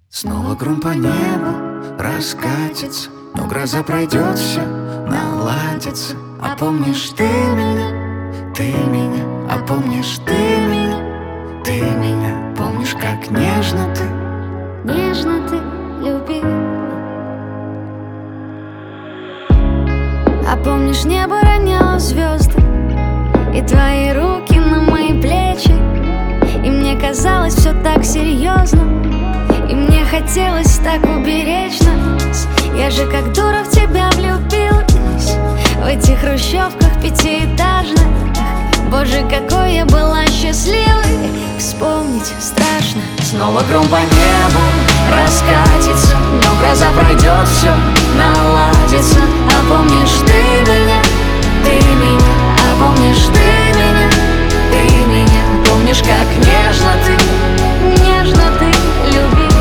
Снова гром по небу раскатится, но гроза пройдет, все наладится. А помнишь ты меня, а помнишь ты меня, помнишь, как нежно ты любил. А помнишь, небо роняло звезды и твои руки на мои плечи, и мне казалось все так серьезно, и мне хотелось так уберечь нас. Я же как дура в тебя влюбилась, в этих хрущевках пятиэтажных. Боже, какой я была счастливой, вспомнить страшно. Снова гром по небу раскатится, но гроза пройдет, все наладится. А помнишь ты меня, а помнишь ты меня, помнишь, как нежно ты любил.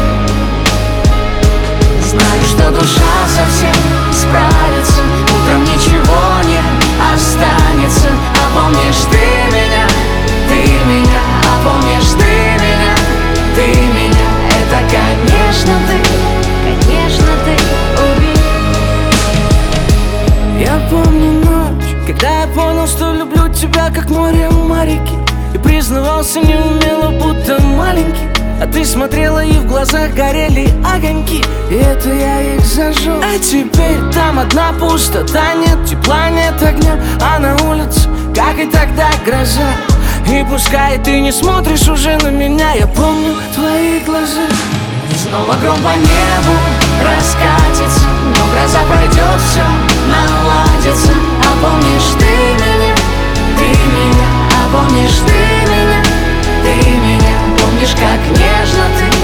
Знаю, что душа совсем справится, утром ничего не останется. А помнишь ты меня, а помнишь ты меня, это, конечно, ты убил. Я помню ночь, когда я понял, что люблю тебя, как море Марики, и признавался неумело, будто маленький. А ты смотрела, и в глазах горели огоньки, и это я их зажег. А теперь там одна пустота, нет тепла, нет огня, а на улице, как и тогда, гроза. И пускай ты не смотришь уже на меня, я помню твои глаза. Снова гром по небу раскатится, но гроза пройдет, все наладится. А помнишь ты меня, а помнишь ты меня, помнишь, как нежно ты